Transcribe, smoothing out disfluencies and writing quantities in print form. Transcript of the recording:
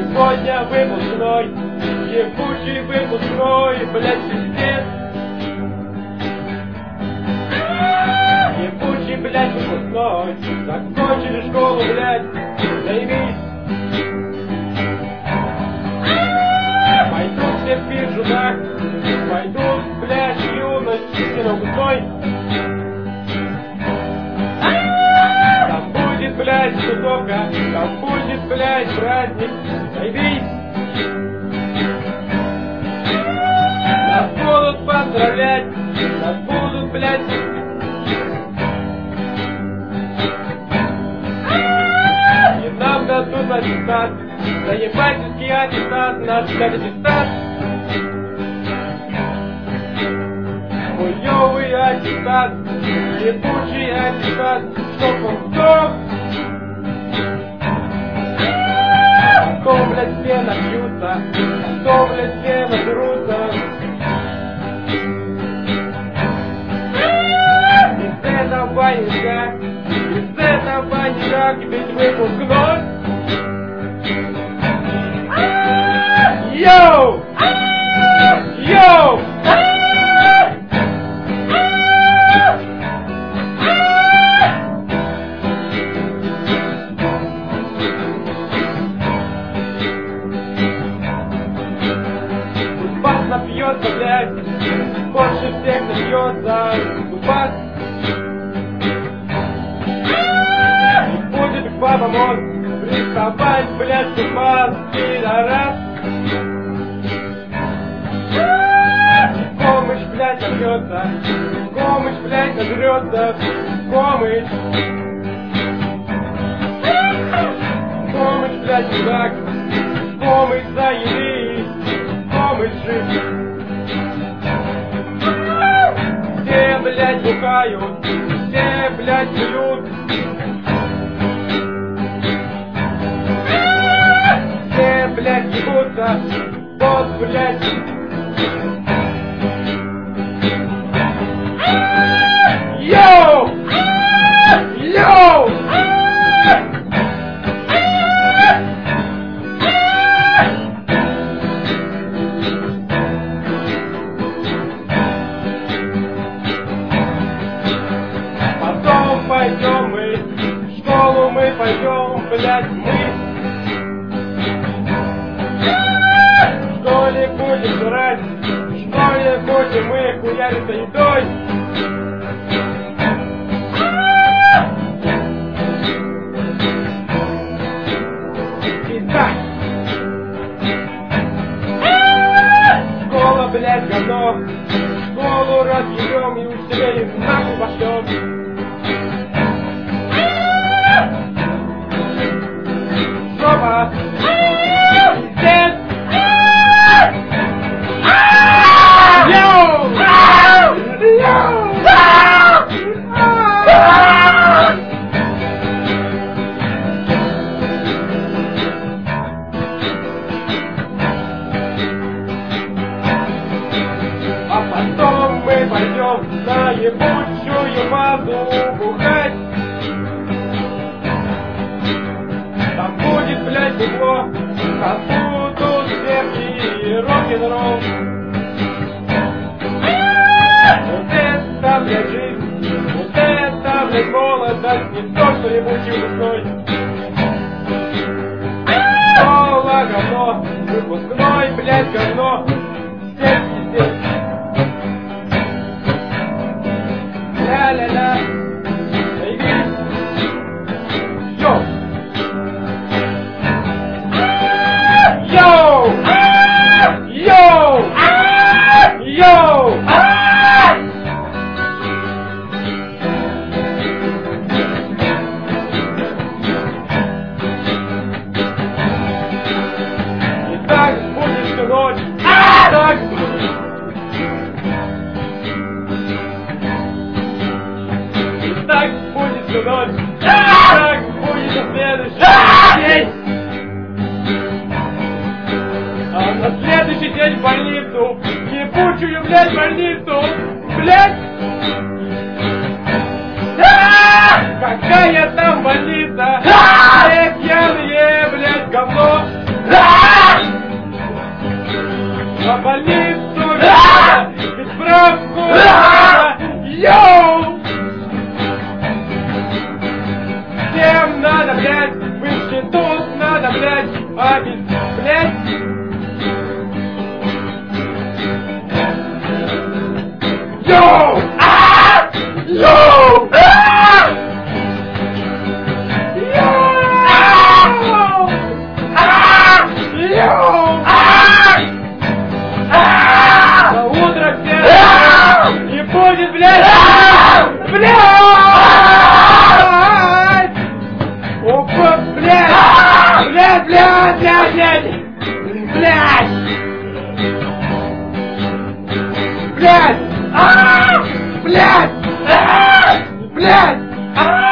Сегодня выпускной, ебучий выпускной, блядь, пиздец. Ебучий, блядь, выпускной, закончили школу, блядь, заебись. Пойдут все в пиджунах, пойдут, блядь, юность, синогустой. Там будет, блядь, тусовка, там будет, блядь, праздник, заебись. Нас будут поздравлять, нас будут, блядь, и нам дадут аттестат, заебательский аттестат, наш, блядь, аттестат. Хуёвый аттестат, ебучий аттестат, чтоб он сдох. Кто, блядь, все напьются, кто, блядь, все надерутся. Из этого никак, из этого никак, ведь выпускной. Йоу! Йоу! Напьется, блядь, больше всех напьется, Кузбасс. И будет к бабам он приставать, блядь, Кузбасс, пидорас. Комыч, блядь, напьется, Комыч, блядь, нажрется, Комыч. Комыч, блядь, чудак, Комыч, заебись. Все, блядь, бухают, все, блядь, пьют. Все, блядь, ебутся, вот, блядь. Йоу! Йоу! Пойдем мы, в школу мы пойдем, блядь, мы. В школе будем жрать, в школе будем мы хуяриться едой. Итак, школа, блядь, говно, школу разъебем и усилили нахуй пошлем. Жопа! Пиздец! Йоу! Йоу! А потом мы пойдем на ебучую базу бухать. Там будет, блядь, бухло, там будут сверхи и рок-н-ролл. Вот это, блядь, жизнь, вот это, блядь, молодость, не то, что ебучий выпускной. Школа говно, выпускной, блядь, говно, всех пиздец. Ля-ля-ля, заебись. Йоу! Йоу! Йоу! Йоу! И так будет всю ночь. Так будет. И так будет всю ночь. Так будет на следующий день. А на следующий день в больницу, ебучую, блядь, больницу, блядь! Какая там больница? Все пьяные, блядь, говно! Бабель, блядь! Йоу! Йоу! На утро все не будет, блядь! Блядь! Опа, блядь! Блядь, блядь, блядь, блядь! Блядь! Блядь! Блядь! Блядь!